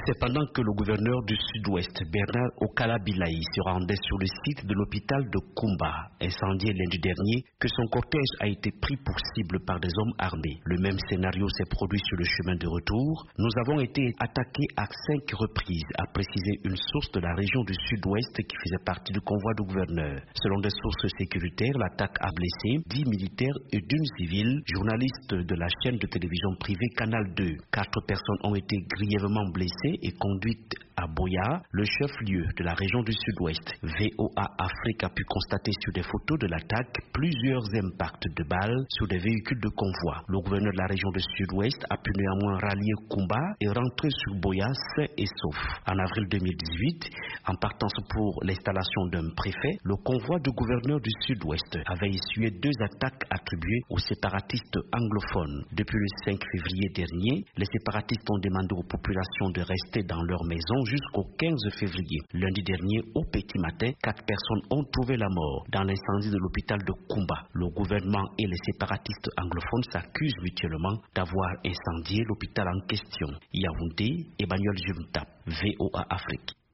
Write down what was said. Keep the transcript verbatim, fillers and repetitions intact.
C'est pendant que le gouverneur du Sud-Ouest, Bernard Okala-Bilaï, se rendait sur le site de l'hôpital de Koumba, incendié lundi dernier, que son cortège a été pris pour cible par des hommes armés. Le même scénario s'est produit sur le chemin de retour. Nous avons été attaqués à cinq reprises, a précisé une source de la région du Sud-Ouest qui faisait partie du convoi du gouverneur. Selon des sources sécuritaires, l'attaque a blessé dix militaires et d'une civile, journaliste de la chaîne de télévision privée Canal deux. Quatre personnes ont été grièvement blessées et conduite à Boya, le chef-lieu de la région du Sud-Ouest. V O A Afrique a pu constater sur des photos de l'attaque plusieurs impacts de balles sur des véhicules de convoi. Le gouverneur de la région du Sud-Ouest a pu néanmoins rallier Koumba et rentrer sur Boya sain et sauf. En avril deux mille dix-huit, en partance pour l'installation d'un préfet, le convoi du gouverneur du Sud-Ouest avait essuyé deux attaques attribuées aux séparatistes anglophones. Depuis le cinq février dernier, les séparatistes ont demandé aux populations de rester dans leur maison jusqu'au quinze février. Lundi dernier, au petit matin, quatre personnes ont trouvé la mort dans l'incendie de l'hôpital de Koumba. Le gouvernement et les séparatistes anglophones s'accusent mutuellement d'avoir incendié l'hôpital en question. Yaoundé, Emmanuel Junta, V O A Afrique.